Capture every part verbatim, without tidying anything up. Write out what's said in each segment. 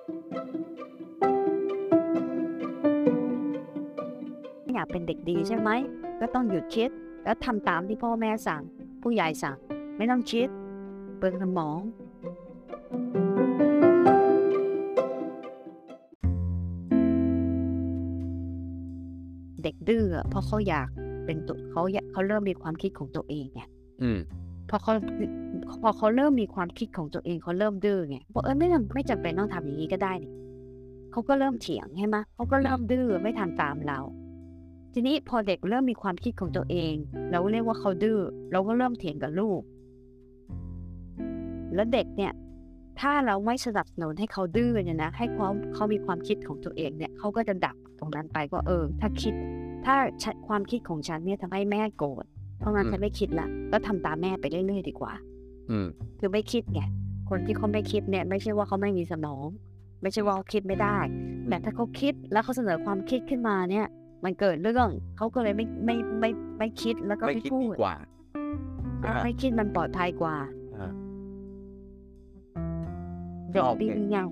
อยากเป็นเด็กดีใช่ไหมก็ต้องหยุดคิดแล้วทำตามที่พ่อแม่สั่งผู้ใหญ่สั่งไม่ต้องคิดเปลืองสมองเด็กดื้อเพราะเขาอยากเป็นตัวเขาเขาเริ่มมีความคิดของตัวเองไงอืมพอเขาพอเขาเริ่มมีความคิดของตัวเองเขาเริ่มดื้อไงบอกเออไม่ไม่จำเป็นต้องทำอย่างนี้ก็ได้นี่เขาก็เริ่มเถียงใช่ไหมเขาก็เริ่มดื้อไม่ทำตามเราทีนี้พอเด็กเริ่มมีความคิดของตัวเองเราเรียกว่าเขาดื้อเราก็เริ่มเถียงกับลูกแล้วเด็กเนี่ยถ้าเราไม่สนับสนุนให้เขาดื้อเนี่ยนะให้เขาเขามีความคิดของตัวเองเนี่ยเขาก็จะดับตรงนั้นไปก็เออถ้าคิดถ้าความคิดของฉันเนี่ยทำให้แม่โกรธเพราะงั้นฉันไม่คิดละก็ทำตามแม่ไปเรื่อยๆดีกว่าอืมคือไม่คิดไงคนที่เขาไม่คิดเนี่ยไม่ใช่ว่าเขาไม่มีสมองไม่ใช่ว่าเขาคิดไม่ได้แต่ถ้าเขาคิดแล้วเขาเสนอความคิดขึ้นมาเนี่ยมันเกิดเรื่องเขาก็เลยไม่ไม่ไม่ไม่คิดแล้วก็ไม่ไม่คิดพูดีดกว่าไม่คิดมันปลอดภัยกว่าเด็กดีไง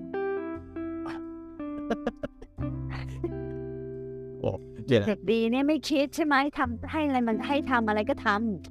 โอ้เดี๋ยวเด็กดีเนี่ยไม่คิดใช่ไหมทำให้อะไรมันให้ทำอะไรก็ท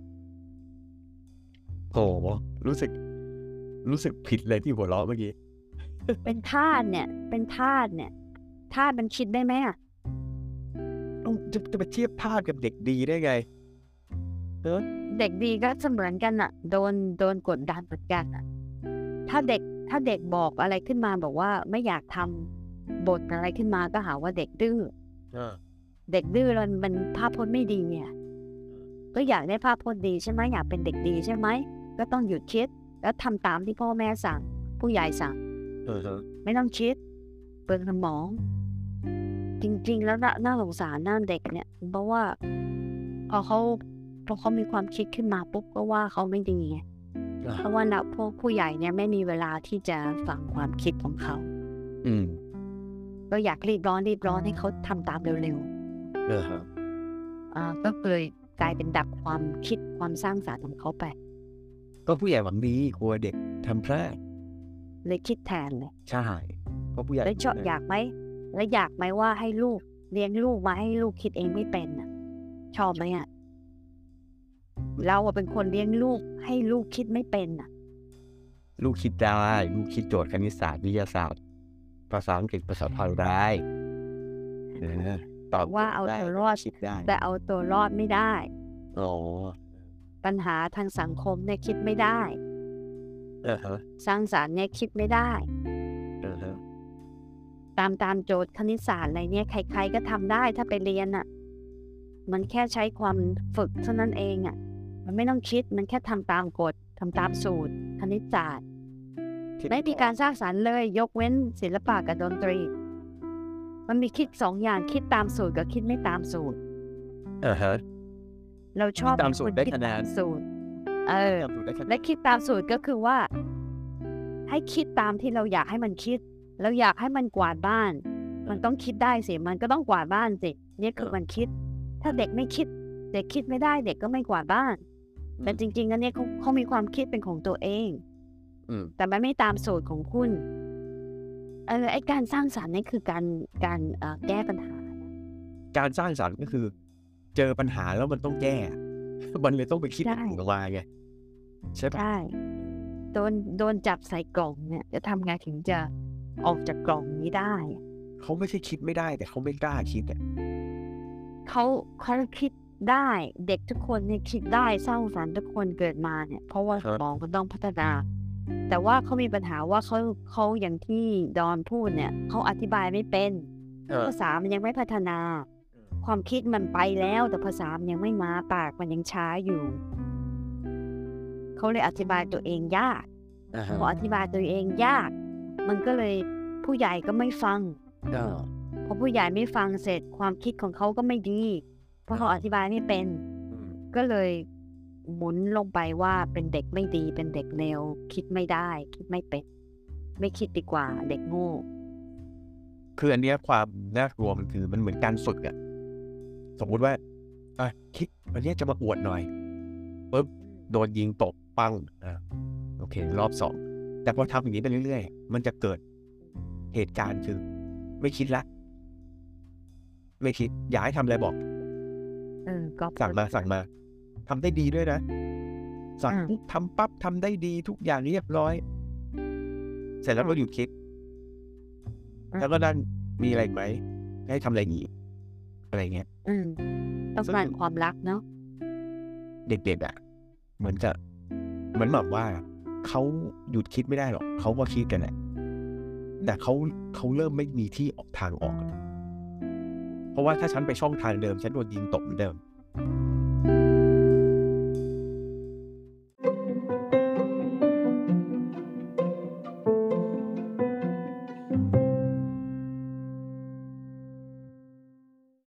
ำโหรู้สึกรู้สึกผิดเลยที่หัวเราะเมื่อกี้เป็นทาสเนี่ยเป็นทาสเนี่ยทาสมันคิดได้ไหมอ่ะจะจะไปเทียบทาสกับเด็กดีได้ไงเออเด็กดีก็เสมือนกันอ่ะโดนโดนกดดันเหมือนกันอ่ะถ้าเด็กถ้าเด็กบอกอะไรขึ้นมาบอกว่าไม่อยากทำบทอะไรขึ้นมาก็หาว่าเด็กดื้อเด็กดื้อมันมันภาพพจน์ไม่ดีเนี่ยก็อยากได้ภาพพจน์ดีใช่ไหมอยากเป็นเด็กดีใช่ไหมก็ต้องหยุดคิดแล้วทำตามที่พ่อแม่สั่งผู้ใหญ่สั่งไม่ต้องคิดเปลืองสมองจริงๆแล้วน่าสงสารน่าเด็กเนี่ยเพราะว่าพอเขาพอเขามีความคิดขึ้นมาปุ๊บก็ว่าเขาไม่ดีไงเพราะว่าเราพวกผู้ใหญ่เนี่ยไม่มีเวลาที่จะฟังความคิดของเขาอืมก็อยากรีบร้อนรีบร้อนให้เขาทำตามเร็วๆเออฮะอ่าก็เลยกลายเป็นดับความคิดความสร้างสรรค์ของเขาไปก็ผู้ใหญ่หวังดีกลัวเด็กทำพลาดเลยคิดแทนเลยใช่เพราะผู้ใหญ่แล้วชอบอยากไหมแล้วอยากไหมว่าให้ลูกเลี้ยงลูกมาให้ลูกคิดเองไม่เป็นอ่ะชอบไหมอ่ะเราเป็นคนเลี้ยงลูกให้ลูกคิดไม่เป็นอ่ะลูกคิดได้ลูกคิดโจทย์คณิตศาสตร์วิทยาศาสตร์ภาษาอังกฤษภาษาไทยได้ตอบว่าเอาตัวรอดแต่เอาตัวรอดไม่ได้อ๋อปัญหาทางสังคมเนี่ยคิดไม่ได้เออฮะสร้างสรรค์เนี่ยคิดไม่ได้เออฮะตามตามโจทย์คณิตศาสตร์อะไรเนี่ยใครๆก็ทำได้ถ้าไปเรียนอ่ะมันแค่ใช้ความฝึกเท่านั้นเองอ่ะมันไม่ต้องคิดมันแค่ทำตามกฎทำตามสูตรคณิตศาสตร์ไม่มีการสร้างสรรค์เลยยกเว้นศิลปะกับดนตรีมันมีคิดสองอย่างคิดตามสูตรกับคิดไม่ตามสูตรเออฮะเราชอบตามสูตรได้คะแนนสูตรเออและคิดตามสูตรก็คือว่าให้คิดตามที่เราอยากให้มันคิดเราอยากให้มันกวาดบ้านมันต้องคิดได้สิมันก็ต้องกวาดบ้านสินี่คือมันคิดถ้าเด็กไม่คิดเด็กคิดไม่ได้เด็กก็ไม่กวาดบ้านแต่จริงๆอันนี้เขาเขามีความคิดเป็นของตัวเองแต่มันไม่ตามสูตรของคุณเออไอการสร้างสรรค์นี่คือการการแก้ปัญหาการสร้างสรรค์ก็คือเจอปัญหาแล้วมันต้องแก้มันเลยต้องไปคิดออกมาไงใช่ปะใช่โดนโดนจับใส่กล่องเนี่ยจะทำไงถึงจะออกจากกล่องนี้ได้เขาไม่ใช่คิดไม่ได้แต่เขาไม่กล้าคิดอ่ะเขาเขาคิดได้เด็กทุกคนเนี่ยคิดได้สร้างสรรค์ทุกคนเกิดมาเนี่ยเพราะว่าสมองมันต้องพัฒนาแต่ว่าเขามีปัญหาว่าเขาเขาอย่างที่ดอนพูดเนี่ยเขาอธิบายไม่เป็นภาษามันยังไม่พัฒนาความคิดมันไปแล้วแต่ภาษามันยังไม่มาปากมันยังช้าอยู่เขาเลยอธิบายตัวเองยากพออธิบายตัวเองยากมันก็เลยผู้ใหญ่ก็ไม่ฟังพอผู้ใหญ่ไม่ฟังเสร็จความคิดของเขาก็ไม่ดีเพราะเขาอธิบายไม่เป็นก็เลยหมุนลงไปว่าเป็นเด็กไม่ดีเป็นเด็กเลวคิดไม่ได้คิดไม่เป็นไม่คิดดีกว่าเด็กโง่คืออันนี้ความน่ากลัวมันคือมันเหมือนการฝึกอะสมมุติว่าอ่ะคิดอันนี้จะมาอวดหน่อยปุ๊บโดนยิงตกปังอ่ะโอเครอบสองแต่พอทำอย่างนี้ไปเรื่อยๆมันจะเกิดเหตุการณ์คือไม่คิดละไม่คิดอยากให้ทำอะไรบอกเออก็สั่งมาสั่งมาทำได้ดีด้วยนะสั่งอืมปุ๊บทำปั๊บทำได้ดีทุกอย่างเรียบร้อย เสร็จแล้วก็หยุดคิดอืมแล้วก็นั่นมีอะไรอีกไหมให้ทำอะไรอีกอะไรเงี้ยอืม ต้องซึ่งการความรักเนาะเด็กๆอ่ะ เหมือนจะเหมือนแบบว่าเขาหยุดคิดไม่ได้หรอกเขาก็คิดกันแหละแต่เขาเขาเริ่มไม่มีที่ออกทางออก เพราะว่าถ้าฉันไปช่องทางเดิมฉันโดนยิงตกเหมือนเดิม